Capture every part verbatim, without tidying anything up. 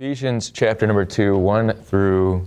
Ephesians chapter number two, one through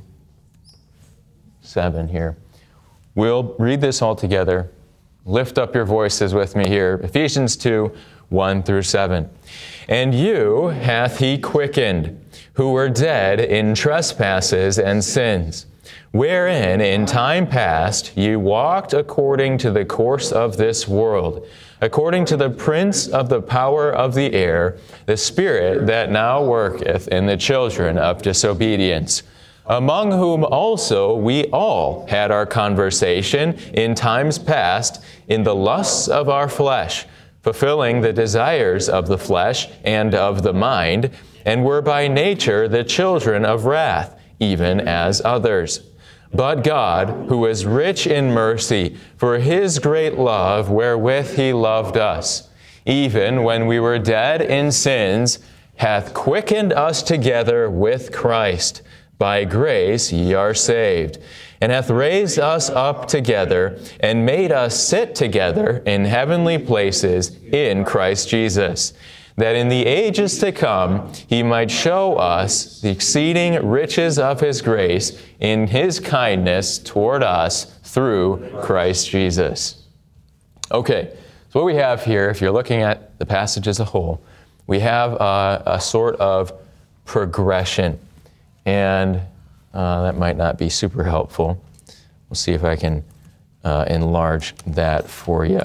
seven here. We'll read this all together. Lift up your voices with me here. Ephesians two, one through seven. And you hath he quickened, who were dead in trespasses and sins, wherein in time past ye walked according to the course of this world, according to the prince of the power of the air, the spirit that now worketh in the children of disobedience, among whom also we all had our conversation in times past in the lusts of our flesh, fulfilling the desires of the flesh and of the mind, and were by nature the children of wrath, even as others. But God, who is rich in mercy, for his great love wherewith he loved us, even when we were dead in sins, hath quickened us together with Christ. By grace ye are saved, and hath raised us up together, and made us sit together in heavenly places in Christ Jesus, that in the ages to come he might show us the exceeding riches of his grace in his kindness toward us through Christ Jesus. Okay, so what we have here, if you're looking at the passage as a whole, we have a, a sort of progression, and uh, that might not be super helpful. We'll see if I can uh, enlarge that for you.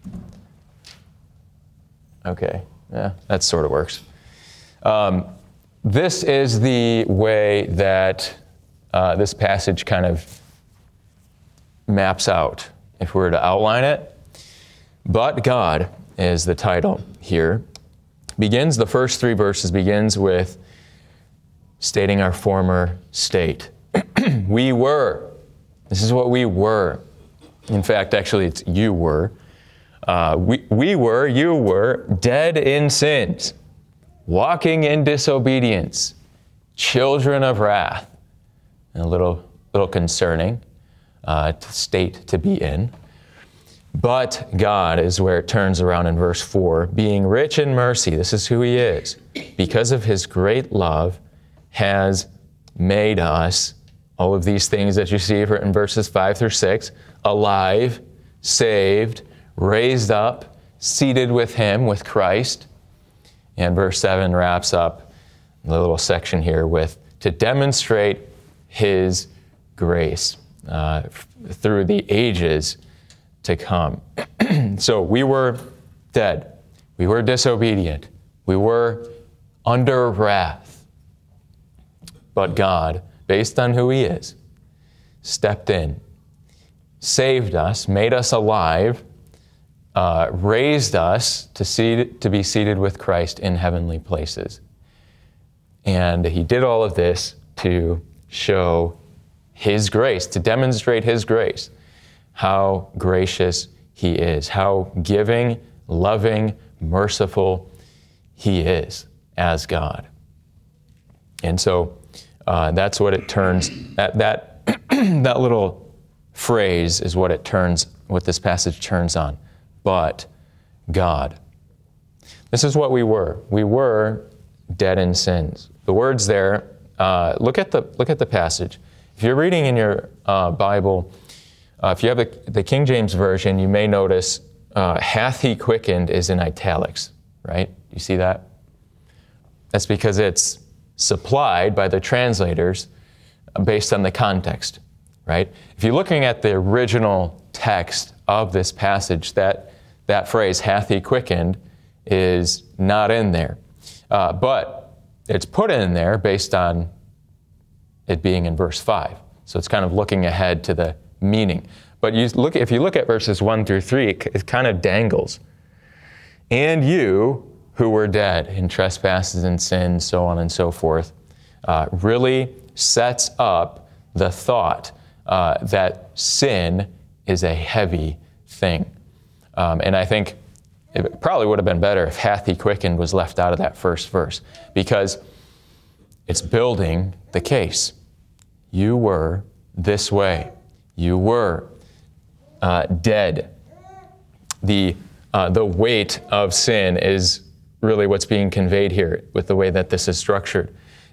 Okay. Yeah, that sort of works. Um, this is the way that uh, this passage kind of maps out, if we were to outline it. But God is the title here. Begins, the first three verses begins with stating our former state. We were. This is what we were. In fact, actually, it's you were. Uh, we, we were, you were, dead in sins, walking in disobedience, children of wrath. And a little, little concerning uh, state to be in. But God is where it turns around in verse four, being rich in mercy, this is who he is, because of his great love, has made us, all of these things that you see in verses five through six, alive, saved, raised up, seated with him, with Christ. And verse seven wraps up the little section here with, to demonstrate his grace uh, f- through the ages to come. So we were dead. We were disobedient. We were under wrath. But God, based on who he is, stepped in, saved us, made us alive, Uh, raised us to, seat, to be seated with Christ in heavenly places. And he did all of this to show his grace, to demonstrate his grace, how gracious he is, how giving, loving, merciful he is as God. And so uh, that's what it turns, that, that, that little phrase is what it turns, what this passage turns on. But God. This is what we were. We were dead in sins. The words there, uh, look at the look at the passage. If you're reading in your uh, Bible, uh, if you have the, the King James Version, you may notice uh, hath he quickened is in italics, right? You see that? That's because it's supplied by the translators based on the context, right? If you're looking at the original text of this passage, that that phrase, hath he quickened, is not in there. Uh, but it's put in there based on it being in verse five. So it's kind of looking ahead to the meaning. But you look, if you look at verses one through three, it, it kind of dangles. And you, who were dead in trespasses and sins, so on and so forth, uh, really sets up the thought uh, that sin is a heavy thing. Um, and I think it probably would have been better if hath he quickened was left out of that first verse, because it's building the case. You were this way. You were uh, dead. The, uh, the weight of sin is really what's being conveyed here with the way that this is structured.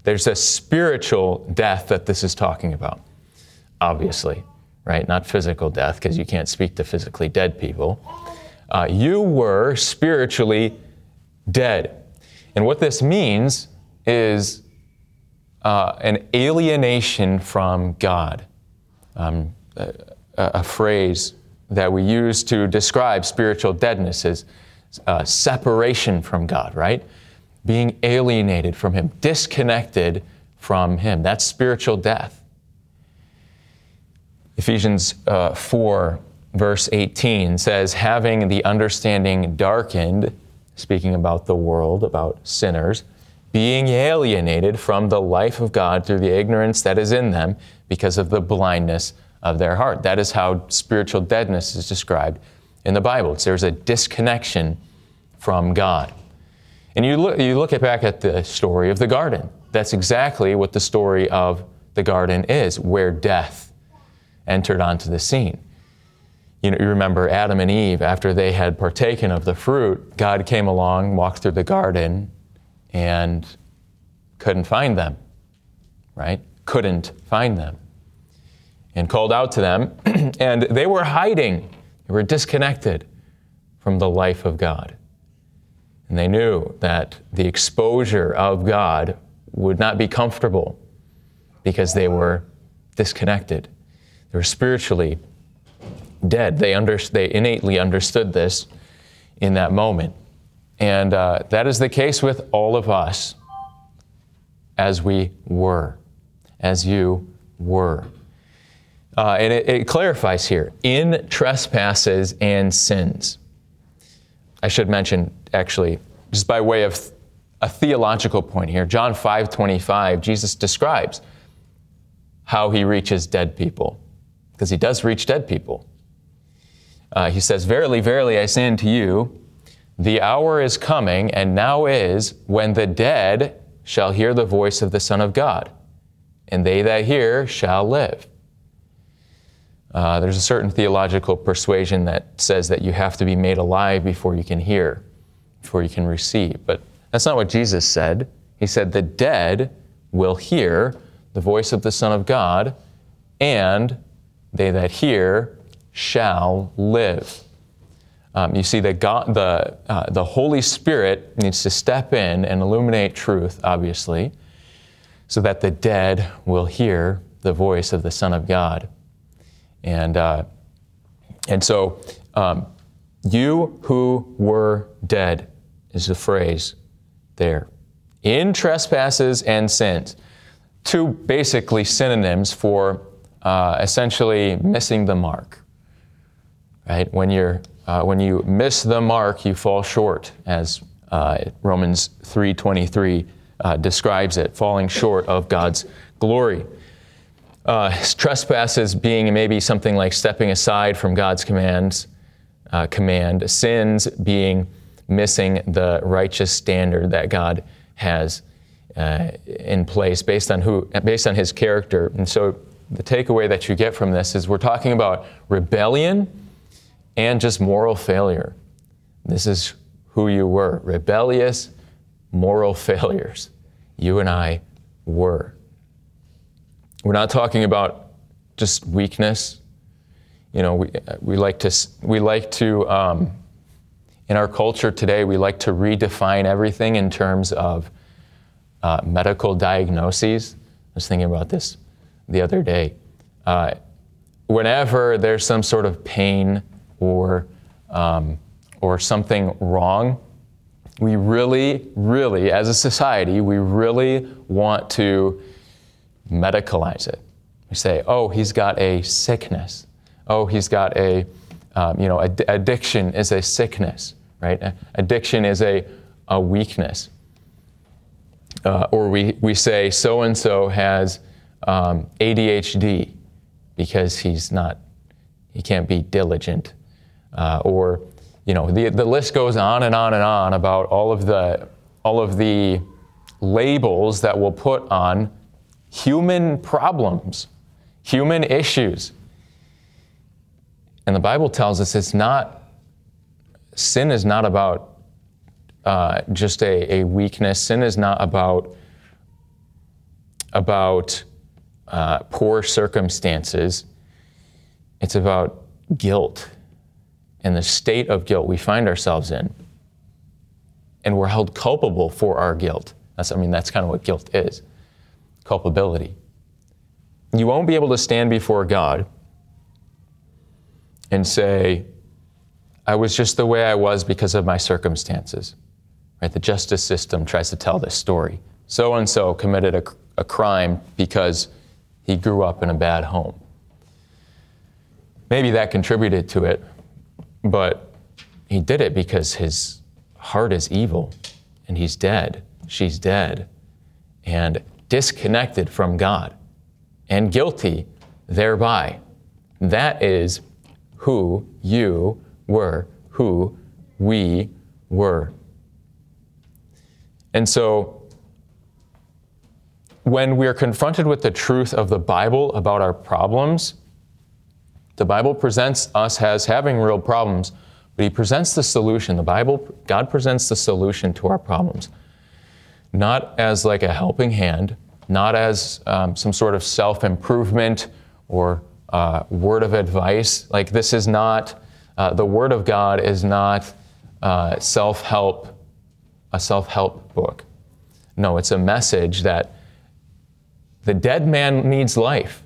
There's a spiritual death that this is talking about, obviously, right? Not physical death, because you can't speak to physically dead people. Uh, you were spiritually dead. And what this means is uh, an alienation from God. Um, a, a phrase that we use to describe spiritual deadness is uh, separation from God, right? Being alienated from Him, disconnected from Him. That's spiritual death. Ephesians uh, four, verse eighteen says, having the understanding darkened, speaking about the world, about sinners, being alienated from the life of God through the ignorance that is in them because of the blindness of their heart. That is how spiritual deadness is described in the Bible. It's, there's a disconnection from God. And you look, you look at back at the story of the garden. That's exactly what the story of the garden is, where death entered onto the scene. You know, you remember Adam and Eve, after they had partaken of the fruit, God came along, walked through the garden, and couldn't find them, right? Couldn't find them. And called out to them, and they were hiding. They were disconnected from the life of God. And they knew that the exposure of God would not be comfortable because they were disconnected. They were spiritually dead. They, under, they innately understood this in that moment. And uh, that is the case with all of us, as we were, as you were. Uh, and it, it clarifies here, in trespasses and sins. I should mention, actually, just by way of a theological point here, John five twenty-five, Jesus describes how He reaches dead people, because He does reach dead people. Uh, he says, verily, verily, I say unto you, the hour is coming, and now is, when the dead shall hear the voice of the Son of God, and they that hear shall live. Uh, there's a certain theological persuasion that says that you have to be made alive before you can hear, before you can receive. But that's not what Jesus said. He said the dead will hear the voice of the Son of God, and they that hear shall live. Um, you see, that God, the, uh, the Holy Spirit needs to step in and illuminate truth, obviously, so that the dead will hear the voice of the Son of God. And uh, and so, um, you who were dead is the phrase there. In trespasses and sins. Two basically synonyms for uh, essentially missing the mark. Right? When you're uh, when you miss the mark, you fall short, as uh, Romans three twenty-three uh, describes it, falling short of God's glory. Uh, trespasses being maybe something like stepping aside from God's commands, uh, command. Sins being missing the righteous standard that God has uh, in place based on who, based on His character. And so the takeaway that you get from this is we're talking about rebellion and just moral failure. This is who you were, rebellious, moral failures. You and I were. We're not talking about just weakness. You know, we we like to we like to um, in our culture today we like to redefine everything in terms of uh, medical diagnoses. I was thinking about this the other day. Uh, whenever there's some sort of pain or um, or something wrong, we really, really, as a society, we really want to medicalize it. We say, oh, he's got a sickness. Oh, he's got a, um, you know, ad- addiction is a sickness, right? Addiction is a, a weakness. Uh, or we, we say so-and-so has um, A D H D because he's not, he can't be diligent. Uh, or, you know, the, the list goes on and on and on about all of the, all of the labels that we'll put on human problems, human issues. And the Bible tells us it's not, sin is not about uh, just a, a weakness. Sin is not about about uh, poor circumstances. It's about guilt and the state of guilt we find ourselves in. And we're held culpable for our guilt. That's, I mean, that's kind of what guilt is, culpability. You won't be able to stand before God and say, I was just the way I was because of my circumstances. Right? The justice system tries to tell this story. So-and-so committed a, a crime because he grew up in a bad home. Maybe that contributed to it, but he did it because his heart is evil, and he's dead, she's dead, and disconnected from God, and guilty thereby. That is who you were, who we were. And so, when we're confronted with the truth of the Bible about our problems, the Bible presents us as having real problems, but he presents the solution. The Bible, God presents the solution to our problems, not as like a helping hand, not as um, some sort of self-improvement or uh, word of advice. Like this is not, uh, the Word of God is not uh, self-help, a self-help book. No, it's a message that the dead man needs life.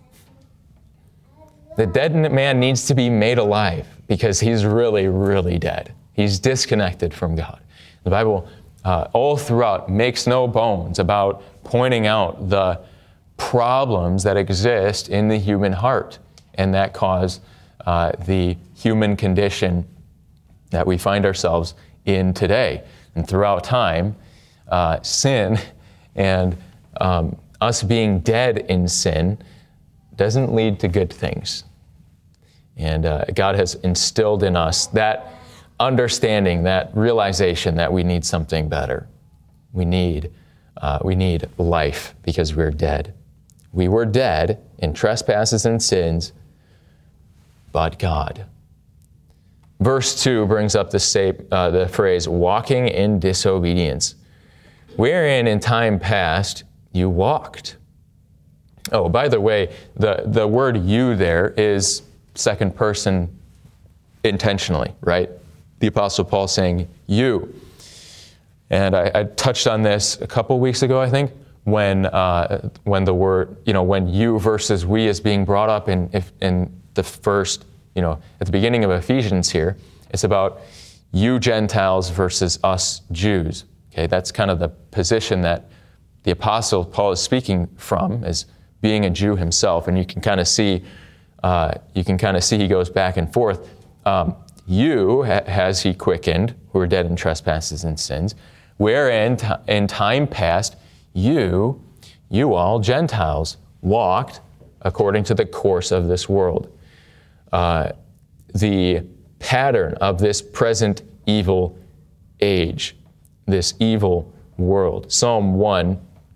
The dead man needs to be made alive because he's really, really dead. He's disconnected from God. The Bible, uh, all throughout, makes no bones about pointing out the problems that exist in the human heart and that cause uh, the human condition that we find ourselves in today. And throughout time, uh, sin and um, us being dead in sin doesn't lead to good things. And uh, God has instilled in us that understanding, that realization that we need something better. We need, uh, we need life because we're dead. We were dead in trespasses and sins, but God. Verse two brings up the, say, uh, the phrase, walking in disobedience, wherein in time past you walked. Oh, by the way, the, the word you there is second person intentionally, right? The Apostle Paul saying you. And I, I touched on this a couple weeks ago, I think, when uh, when the word, you know, when you versus we is being brought up in if, in the first, you know, at the beginning of Ephesians here. It's about you Gentiles versus us Jews. Okay, that's kind of the position that the Apostle Paul is speaking from, as being a Jew himself, and you can kind of see, uh, you can kind of see he goes back and forth. Um, you ha- has he quickened, who are dead in trespasses and sins, wherein t- in time past you, you all Gentiles, walked according to the course of this world. Uh, the pattern of this present evil age, this evil world. Psalm one,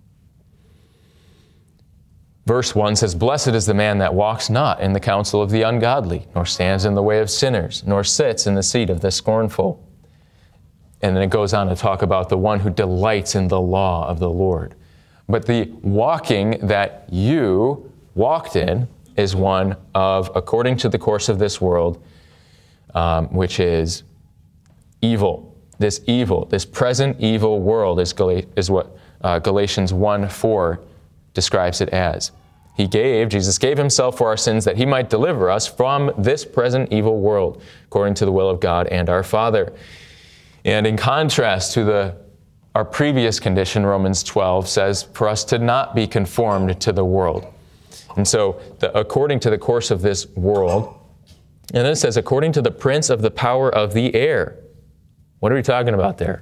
verse one says, "Blessed is the man that walks not in the counsel of the ungodly, nor stands in the way of sinners, nor sits in the seat of the scornful." And then it goes on to talk about the one who delights in the law of the Lord. But the walking that you walked in is one of, according to the course of this world, um, which is evil. This evil, this present evil world is, Gal- is what uh, Galatians one four describes it as. He gave, Jesus gave himself for our sins that he might deliver us from this present evil world, according to the will of God and our Father. And in contrast to the our previous condition, Romans twelve says for us to not be conformed to the world. And so, the, according to the course of this world, and then it says, according to the prince of the power of the air. What are we talking about there?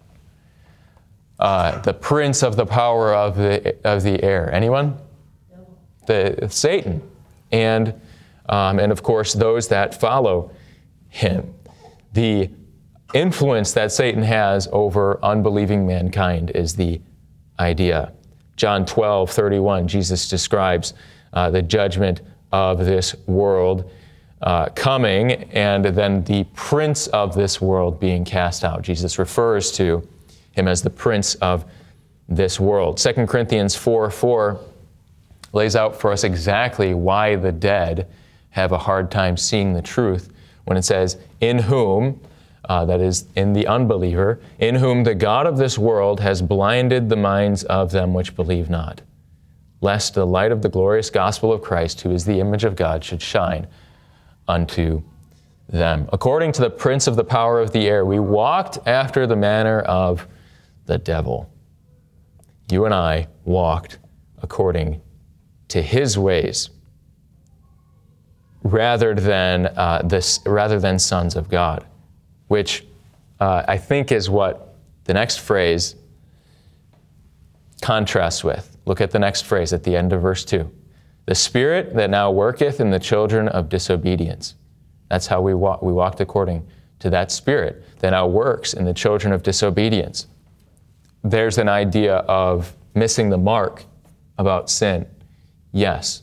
Uh, the prince of the power of the of the air. Anyone? The Satan, and um, and of course those that follow him. The influence that Satan has over unbelieving mankind is the idea. John twelve thirty-one, Jesus describes uh, the judgment of this world uh, coming, and then the prince of this world being cast out. Jesus refers to him as the prince of this world. Second Corinthians four four lays out for us exactly why the dead have a hard time seeing the truth when it says, in whom, uh, that is, in the unbeliever, in whom the God of this world has blinded the minds of them which believe not, lest the light of the glorious gospel of Christ, who is the image of God, should shine unto them. According to the prince of the power of the air, we walked after the manner of the devil. You and I walked according to his ways, rather than uh, this, rather than sons of God, which uh, I think is what the next phrase contrasts with. Look at the next phrase at the end of verse two. The spirit that now worketh in the children of disobedience. That's how we walk. We walked according to that spirit that now works in the children of disobedience. There's an idea of missing the mark about sin. Yes.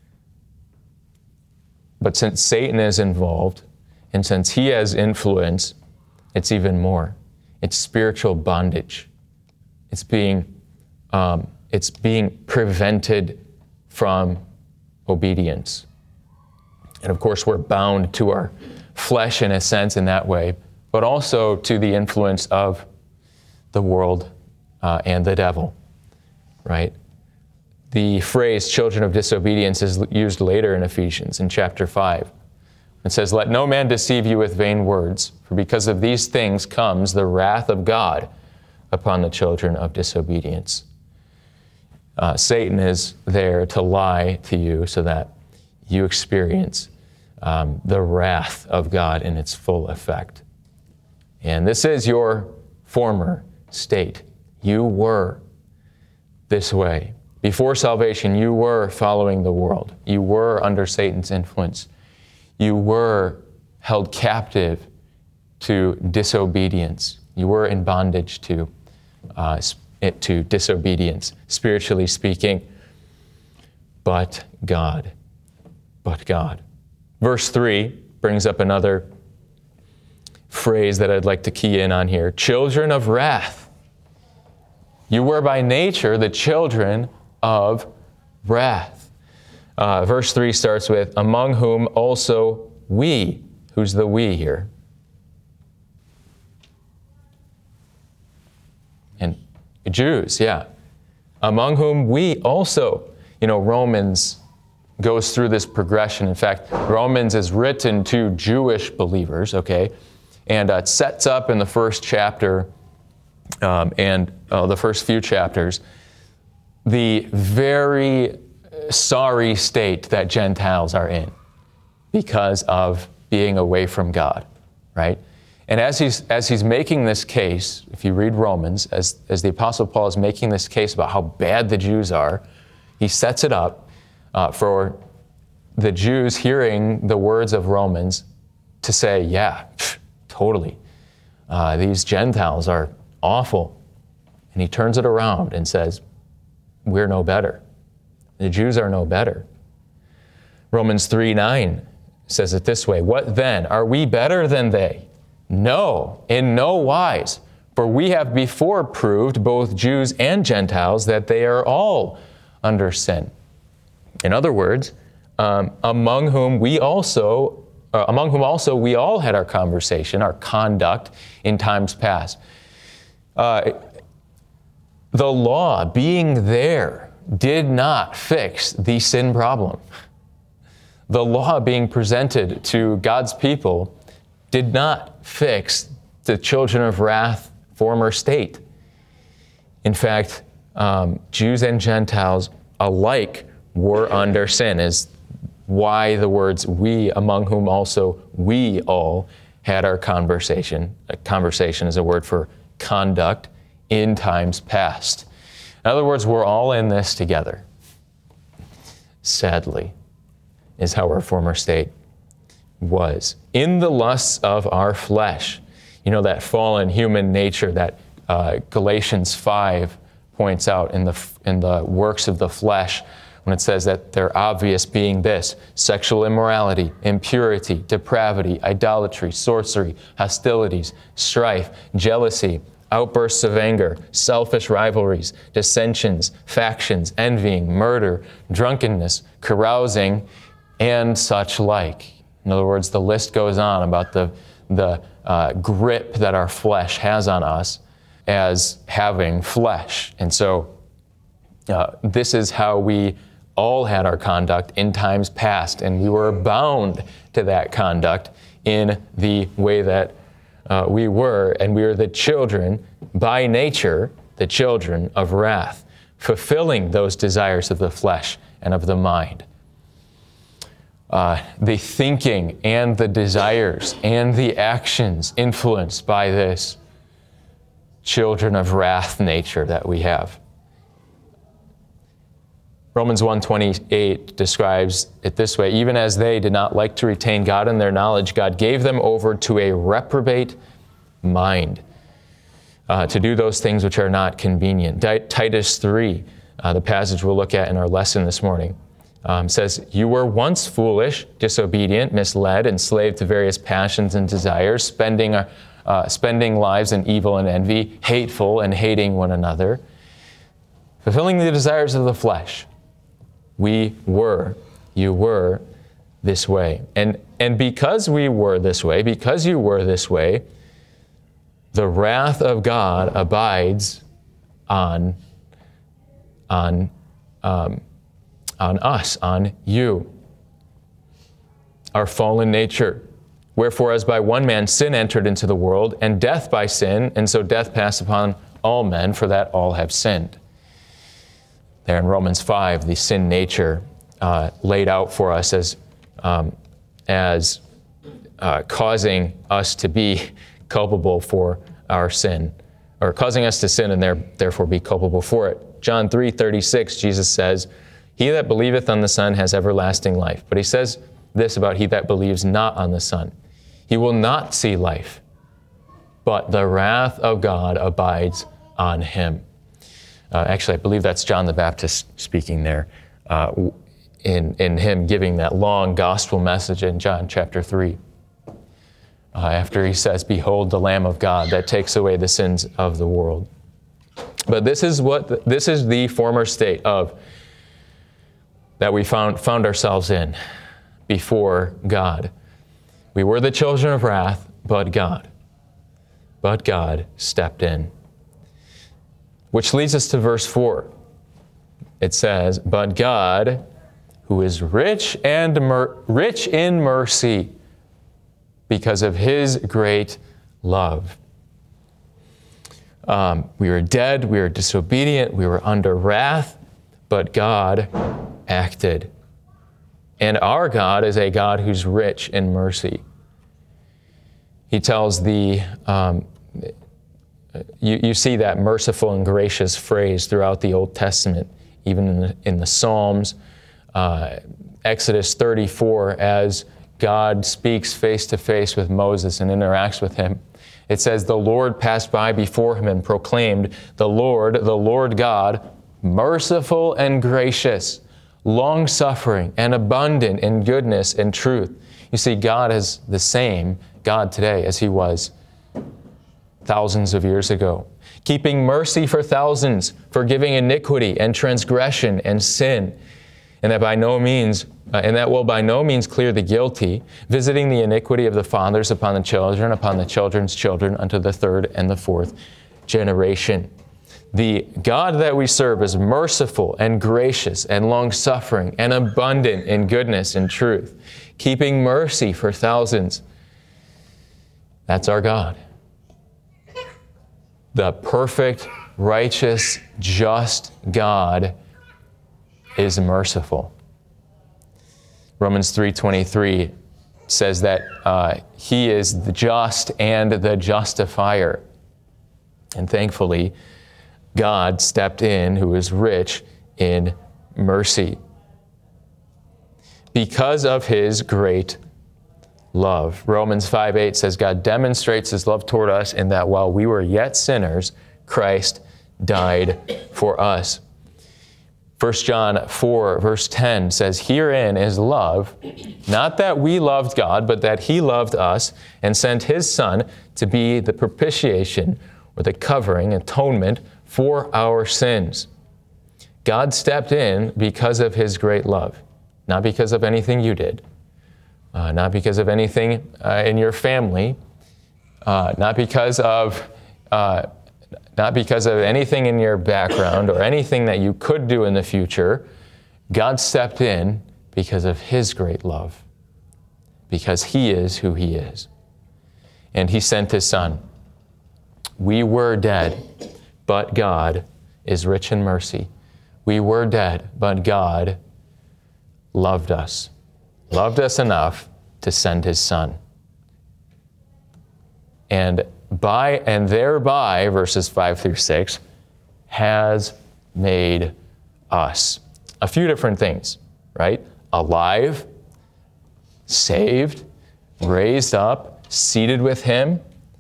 But since Satan is involved, and since he has influence, it's even more. It's spiritual bondage. It's being, um, it's being prevented from obedience. And of course, we're bound to our flesh in a sense in that way, but also to the influence of the world uh, and the devil, right? The phrase children of disobedience is used later in Ephesians in chapter five. It says, let no man deceive you with vain words, for because of these things comes the wrath of God upon the children of disobedience. Uh, Satan is there to lie to you so that you experience um, the wrath of God in its full effect. And this is your former state. You were this way. Before salvation, you were following the world. You were under Satan's influence. You were held captive to disobedience. You were in bondage to, uh, to disobedience, spiritually speaking. But God, but God. Verse three brings up another phrase that I'd like to key in on here. Children of wrath. You were by nature the children of wrath. Uh, verse three starts with, among whom also we. Who's the we here? And Jews, yeah. Among whom we also. You know, Romans goes through this progression. In fact, Romans is written to Jewish believers, okay? And uh, it sets up in the first chapter um, and uh, the first few chapters the very sorry state that Gentiles are in because of being away from God, right? And as he's as he's making this case, if you read Romans, as, as the Apostle Paul is making this case about how bad the Jews are, he sets it up uh, for the Jews hearing the words of Romans to say, yeah, pff, totally. Uh, these Gentiles are awful. And he turns it around and says, we're no better. The Jews are no better. Romans three nine says it this way, what then? Are we better than they? No, in no wise. For we have before proved, both Jews and Gentiles, that they are all under sin. In other words, um, among whom we also, uh, among whom also we all had our conversation, our conduct in times past. Uh, the law being there did not fix the sin problem. The law being presented to God's people did not fix the children of wrath former state. In fact, um, Jews and Gentiles alike were under sin, is why the words we, among whom also we all had our conversation. A conversation is a word for conduct in times past. In other words, we're all in this together. Sadly, is how our former state was. In the lusts of our flesh. You know, that fallen human nature that uh, Galatians five points out in the in the works of the flesh, when it says that they're obvious, being this: sexual immorality, impurity, depravity, idolatry, sorcery, hostilities, strife, jealousy, outbursts of anger, selfish rivalries, dissensions, factions, envying, murder, drunkenness, carousing, and such like. In other words, the list goes on about the, the uh, grip that our flesh has on us as having flesh. And so uh, this is how we all had our conduct in times past, and we were bound to that conduct in the way that uh, we were, and we are the children, by nature, the children of wrath, fulfilling those desires of the flesh and of the mind. Uh, the thinking and the desires and the actions influenced by this children of wrath nature that we have. Romans one twenty-eight describes it this way: even as they did not like to retain God in their knowledge, God gave them over to a reprobate mind uh, to do those things which are not convenient. Titus three, uh, the passage we'll look at in our lesson this morning, um, says, you were once foolish, disobedient, misled, enslaved to various passions and desires, spending, uh, spending lives in evil and envy, hateful and hating one another, fulfilling the desires of the flesh. We were, you were this way. And, and because we were this way, because you were this way, the wrath of God abides on, on, um, on us, on you, our fallen nature. Wherefore, as by one man sin entered into the world, and death by sin, and so death passed upon all men, for that all have sinned. There in Romans five, the sin nature uh, laid out for us as, um, as uh, causing us to be culpable for our sin, or causing us to sin and there, therefore be culpable for it. John three thirty-six, Jesus says, he that believeth on the Son has everlasting life. But he says this about he that believes not on the Son. He will not see life, but the wrath of God abides on him. Uh, actually, I believe that's John the Baptist speaking there, uh, in, in him giving that long gospel message in John chapter three. Uh, after he says, behold the Lamb of God that takes away the sins of the world. But this is what the, this is the former state of that we found found ourselves in before God. We were the children of wrath, but God, but God stepped in. Which leads us to verse four. It says, but God, who is rich and mer- rich in mercy, because of his great love. Um, we were dead, we were disobedient, we were under wrath, but God acted. And our God is a God who's rich in mercy. He tells the, um, you, you see that merciful and gracious phrase throughout the Old Testament, even in the, in the Psalms. Uh, Exodus thirty-four, as God speaks face to face with Moses and interacts with him. It says, the Lord passed by before him and proclaimed, the Lord, the Lord God, merciful and gracious, long-suffering and abundant in goodness and truth. You see, God is the same God today as he was thousands of years ago, keeping mercy for thousands, forgiving iniquity and transgression and sin, and that by no means, uh, and that will by no means clear the guilty, visiting the iniquity of the fathers upon the children, upon the children's children, unto the third and the fourth generation. The God that we serve is merciful and gracious and long-suffering and abundant in goodness and truth, keeping mercy for thousands. That's our God. The perfect, righteous, just God is merciful. Romans three twenty-three says that uh, he is the just and the justifier. And thankfully, God stepped in, who is rich in mercy, because of his great love. Romans five eight says, God demonstrates his love toward us in that while we were yet sinners, Christ died for us. First John four, verse ten says, herein is love, not that we loved God, but that he loved us and sent his Son to be the propitiation or the covering, atonement for our sins. God stepped in because of his great love, not because of anything you did, uh, not because of anything uh, in your family, uh, not because of uh, not because of anything in your background or anything that you could do in the future. God stepped in because of his great love, because he is who he is. And he sent his son. We were dead, but God is rich in mercy. We were dead, but God loved us, loved us enough to send his son. And by and thereby, verses five through six, has made us a few different things, right? Alive, saved, raised up, seated with him.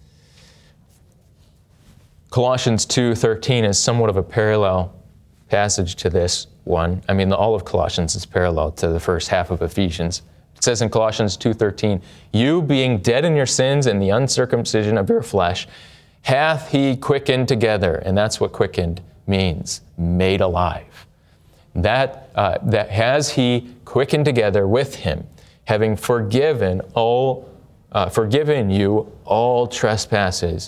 Colossians two thirteen is somewhat of a parallel passage to this one. I mean, all of Colossians is parallel to the first half of Ephesians. It says in Colossians two thirteen, you being dead in your sins and the uncircumcision of your flesh, hath he quickened together. And that's what quickened means, made alive. That, uh, that has he quickened together with him, having forgiven all, uh, forgiven you all trespasses.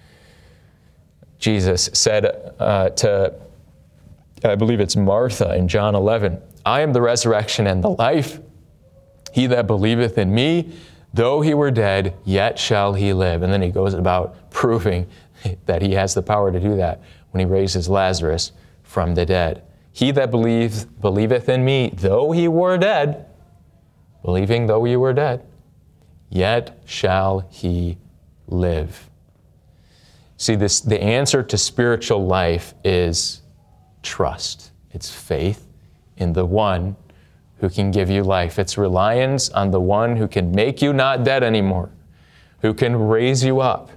Jesus said uh, to, I believe it's Martha in John eleven, I am the resurrection and the life. He that believeth in me, though he were dead, yet shall he live. And then he goes about proving that he has the power to do that when he raises Lazarus from the dead. He that believes, believeth in me, though he were dead, believing though he were dead, yet shall he live. See, this, the answer to spiritual life is trust. It's faith in the one who can give you life. It's reliance on the one who can make you not dead anymore, who can raise you up.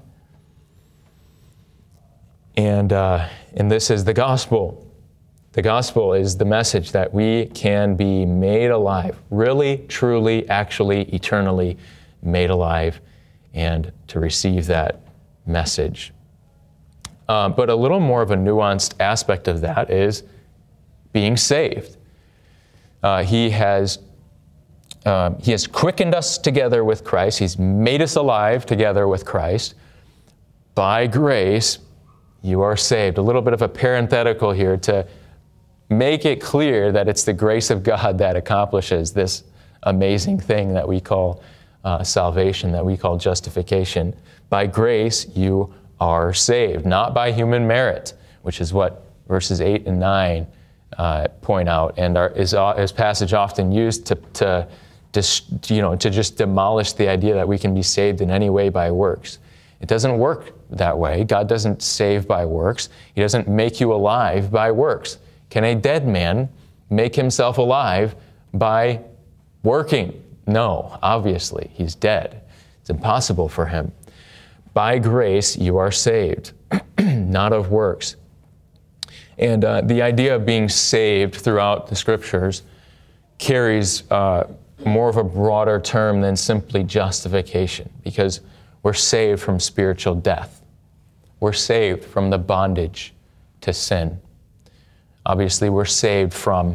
And, uh, and this is the gospel. The gospel is the message that we can be made alive, really, truly, actually, eternally made alive, and to receive that message. Uh, but a little more of a nuanced aspect of that is being saved. Uh, he has uh, he has quickened us together with Christ. He's made us alive together with Christ. By grace, you are saved. A little bit of a parenthetical here to make it clear that it's the grace of God that accomplishes this amazing thing that we call uh, salvation, that we call justification. By grace, you are saved, not by human merit, which is what verses eight and nine Uh, point out, and our, is, uh, is passage often used to, to, dis, you know, to just demolish the idea that we can be saved in any way by works. It doesn't work that way. God doesn't save by works. He doesn't make you alive by works. Can a dead man make himself alive by working? No, obviously, he's dead. It's impossible for him. By grace, you are saved, not of works. And uh, the idea of being saved throughout the scriptures carries uh, more of a broader term than simply justification, because we're saved from spiritual death. We're saved from the bondage to sin. Obviously, we're saved from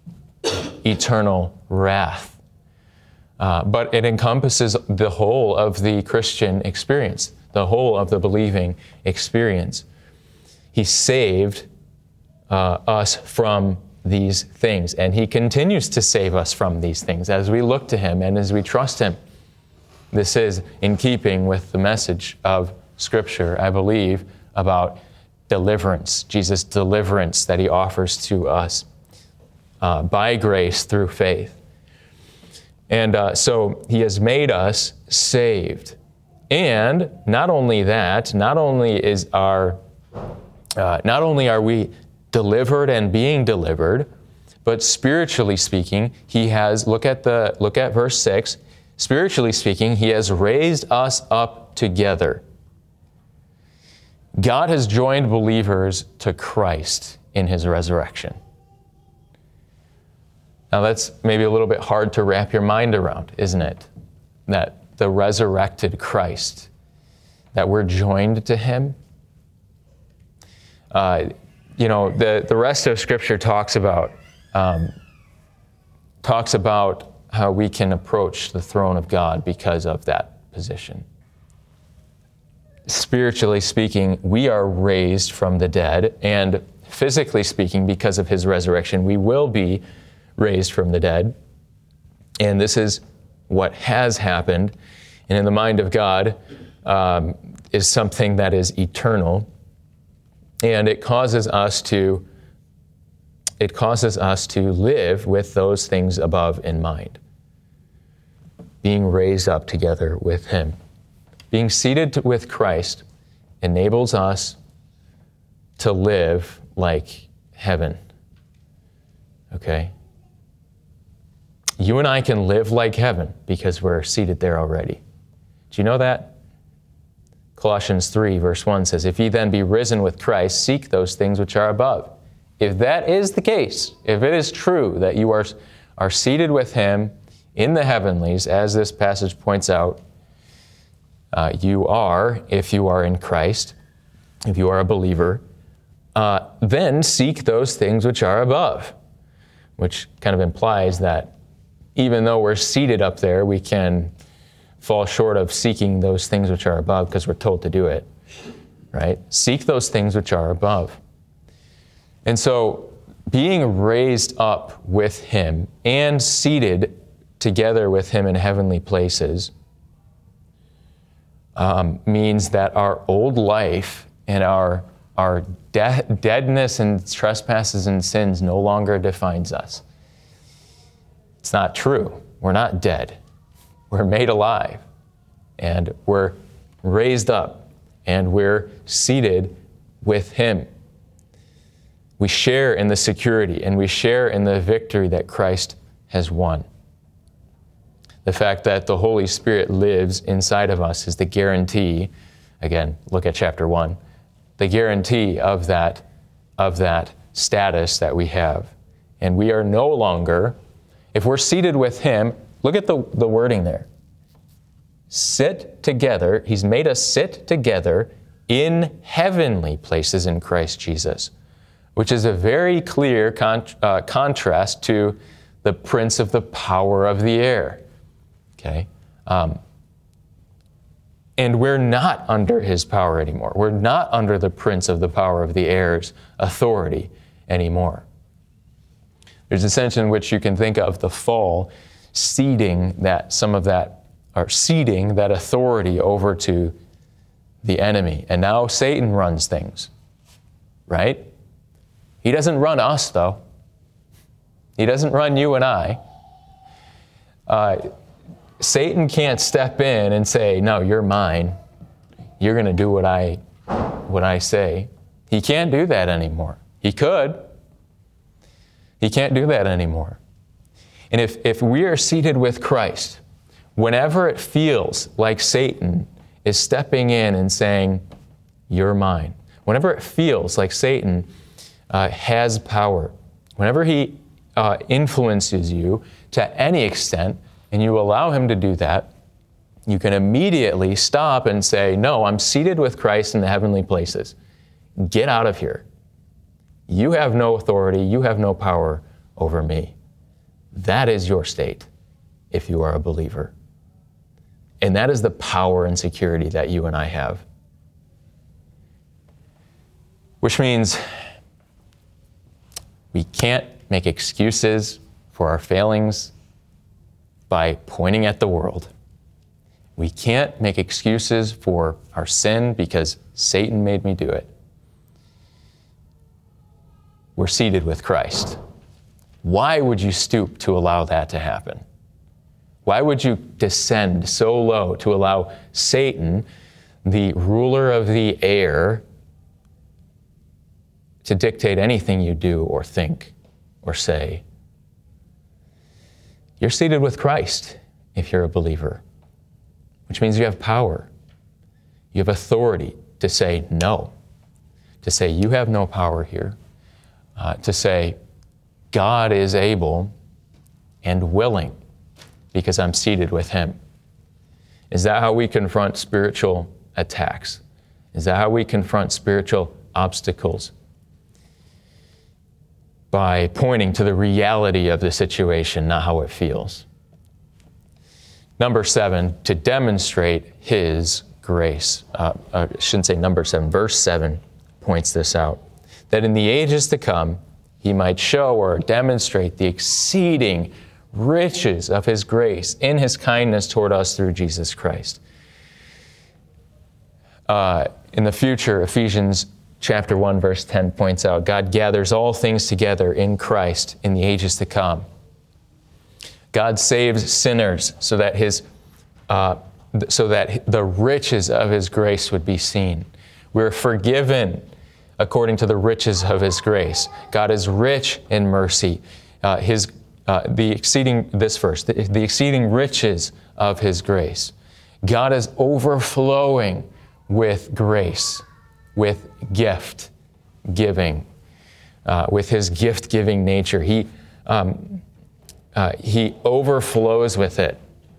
eternal wrath. Uh, but it encompasses the whole of the Christian experience, the whole of the believing experience. He saved Uh, us from these things. And he continues to save us from these things as we look to him and as we trust him. This is in keeping with the message of Scripture, I believe, about deliverance, Jesus' deliverance that he offers to us uh, by grace through faith. And uh, so he has made us saved. And not only that, not only is our, uh, not only are we delivered and being delivered, but spiritually speaking, he has, look at the, look at verse six, spiritually speaking, he has raised us up together. God has joined believers to Christ in his resurrection. Now that's maybe a little bit hard to wrap your mind around, isn't it? That the resurrected Christ, that we're joined to him, Uh, you know, the, the rest of Scripture talks about um, talks about how we can approach the throne of God because of that position. Spiritually speaking, we are raised from the dead, and physically speaking, because of his resurrection, we will be raised from the dead. And this is what has happened, and in the mind of God um, is something that is eternal, and it causes us to it causes us to live with those things above in mind. Being raised up together with him. Being seated with Christ enables us to live like heaven. Okay? You and I can live like heaven because we're seated there already. Do you know that? Colossians three, verse one says, "If ye then be risen with Christ, seek those things which are above." If that is the case, if it is true that you are, are seated with him in the heavenlies, as this passage points out, uh, you are, if you are in Christ, if you are a believer, uh, then seek those things which are above, which kind of implies that even though we're seated up there, we can fall short of seeking those things which are above because we're told to do it, right? Seek those things which are above. And so being raised up with him and seated together with him in heavenly places um, means that our old life and our, our de- deadness and trespasses and sins no longer defines us. It's not true. We're not dead. We're made alive, and we're raised up, and we're seated with him. We share in the security, and we share in the victory that Christ has won. The fact that the Holy Spirit lives inside of us is the guarantee, again, look at chapter one, the guarantee of that, of that status that we have. And we are no longer, if we're seated with him, look at the, the wording there. Sit together. He's made us sit together in heavenly places in Christ Jesus, which is a very clear con- uh, contrast to the prince of the power of the air. Okay? Um, and we're not under his power anymore. We're not under the prince of the power of the air's authority anymore. There's a sense in which you can think of the fall ceding that, some of that, or ceding that authority over to the enemy. And now Satan runs things, right? He doesn't run us, though. He doesn't run you and I. Uh, Satan can't step in and say, no, you're mine. You're going to do what I, what I say. He can't do that anymore. He could. He can't do that anymore. And if, if we are seated with Christ, whenever it feels like Satan is stepping in and saying, you're mine, whenever it feels like Satan uh, has power, whenever he uh, influences you to any extent, and you allow him to do that, you can immediately stop and say, no, I'm seated with Christ in the heavenly places. Get out of here. You have no authority. You have no power over me. That is your state if you are a believer. And that is the power and security that you and I have. Which means we can't make excuses for our failings by pointing at the world. We can't make excuses for our sin because Satan made me do it. We're seated with Christ. Why would you stoop to allow that to happen? Why would you descend so low to allow Satan, the ruler of the air, to dictate anything you do or think or say? You're seated with Christ if you're a believer, which means you have power. You have authority to say no, to say you have no power here, uh, to say God is able and willing because I'm seated with him. Is that how we confront spiritual attacks? Is that how we confront spiritual obstacles by pointing to the reality of the situation, not how it feels. Number seven, to demonstrate his grace. Uh, I shouldn't say number seven, verse seven points this out. That in the ages to come, he might show or demonstrate the exceeding riches of his grace in his kindness toward us through Jesus Christ. Uh, in the future, Ephesians chapter one, verse ten points out, God gathers all things together in Christ in the ages to come. God saves sinners so that his, uh, so that the riches of his grace would be seen. We're forgiven according to the riches of his grace. God is rich in mercy. Uh, his, uh, the exceeding, this verse, the, the exceeding riches of his grace. God is overflowing with grace, with gift giving, uh, with his gift-giving nature. He, um, uh, he overflows with it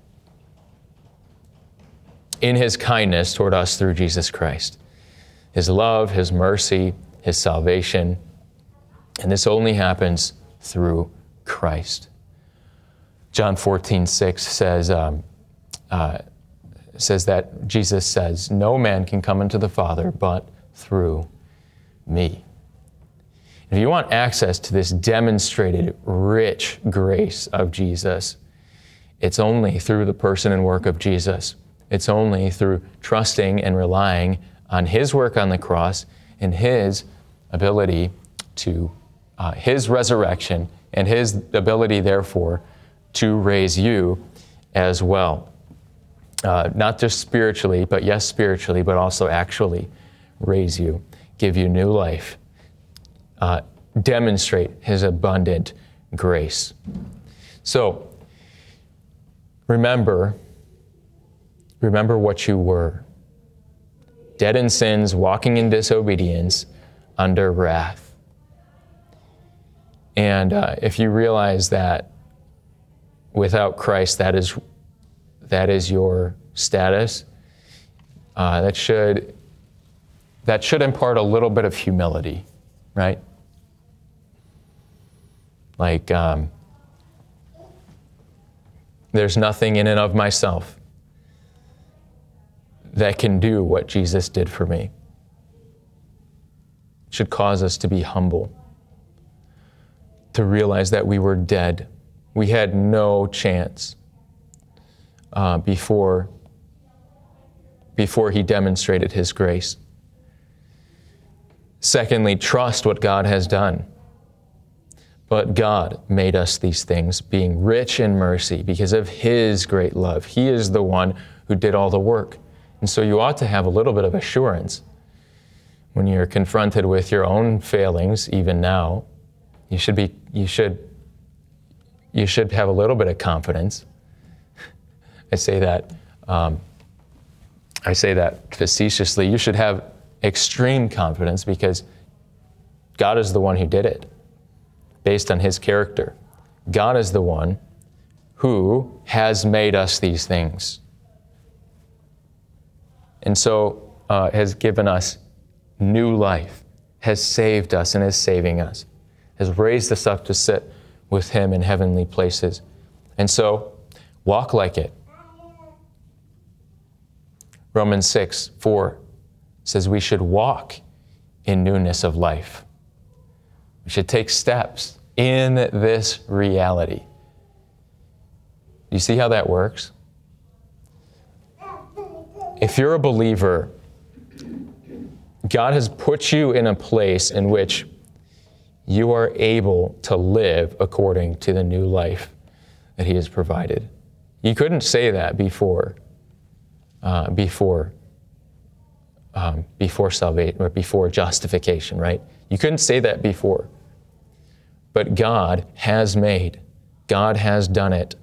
in his kindness toward us through Jesus Christ. His love, his mercy, his salvation. And this only happens through Christ. John fourteen six says, um, uh, says that Jesus says, no man can come unto the Father but through me. If you want access to this demonstrated rich grace of Jesus, it's only through the person and work of Jesus. It's only through trusting and relying on his work on the cross and his ability to, uh, his resurrection and his ability, therefore, to raise you as well. Uh, not just spiritually, but yes, spiritually, but also actually raise you, give you new life, uh, demonstrate his abundant grace. So, remember, remember what you were. Dead in sins, walking in disobedience, under wrath. And uh, if you realize that without Christ, that is that is your status, uh, that should that should impart a little bit of humility, right? Like, um, there's nothing in and of myself that can do what Jesus did for me. It should cause us to be humble, to realize that we were dead. We had no chance uh, before, before he demonstrated his grace. Secondly, trust what God has done. But God made us these things, being rich in mercy because of his great love. He is the one who did all the work. And so you ought to have a little bit of assurance when you're confronted with your own failings, even now. You should be, you should, you should have a little bit of confidence. I say that, um, I say that facetiously. You should have extreme confidence because God is the one who did it, based on his character. God is the one who has made us these things. And so uh, has given us new life, has saved us and is saving us, has raised us up to sit with him in heavenly places. And so walk like it. Romans six four says we should walk in newness of life. We should take steps in this reality. You see how that works? If you're a believer, God has put you in a place in which you are able to live according to the new life that he has provided. You couldn't say that before, uh, before, um, before salvation or before justification, right? You couldn't say that before. But God has made, God has done it.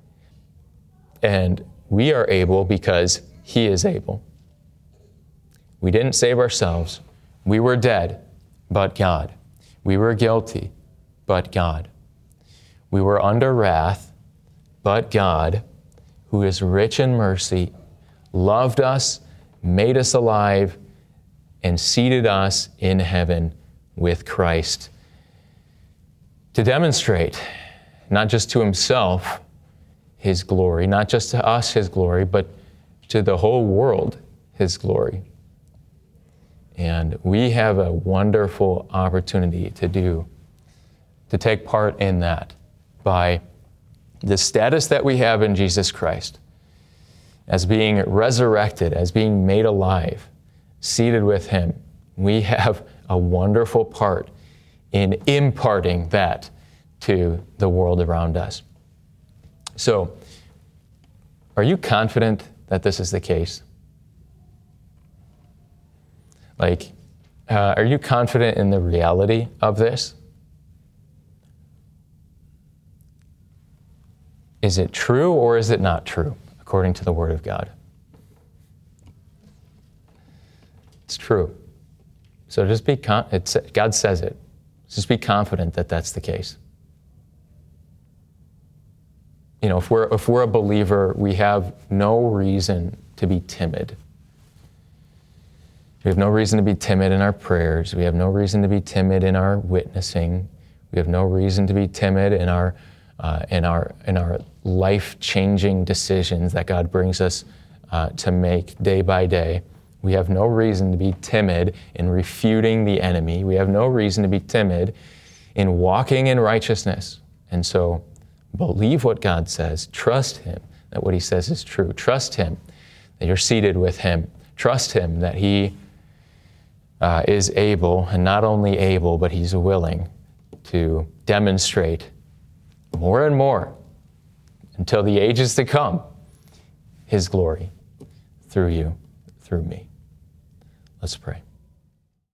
And we are able because he is able. We didn't save ourselves. We were dead, but God. We were guilty, but God. We were under wrath, but God, who is rich in mercy, loved us, made us alive, and seated us in heaven with Christ. to demonstrate, not just to himself, his glory, not just to us, his glory, but to the whole world, his glory. And we have a wonderful opportunity to do, to take part in that by the status that we have in Jesus Christ, as being resurrected, as being made alive, seated with him. We have a wonderful part in imparting that to the world around us. So, are you confident that this is the case? Like, uh, are you confident in the reality of this? Is it true or is it not true, according to the Word of God? It's true. So just be, con- it's, God says it. Just be confident that that's the case. You know, if we're, if we're a believer, we have no reason to be timid. We have no reason to be timid in our prayers. We have no reason to be timid in our witnessing. We have no reason to be timid in our uh, in our in our life-changing decisions that God brings us uh, to make day by day. We have no reason to be timid in refuting the enemy. We have no reason to be timid in walking in righteousness. And so, believe what God says. Trust him that what he says is true. Trust him that you're seated with him. Trust him that he uh, is able, and not only able, but he's willing to demonstrate more and more until the ages to come his glory through you, through me. Let's pray.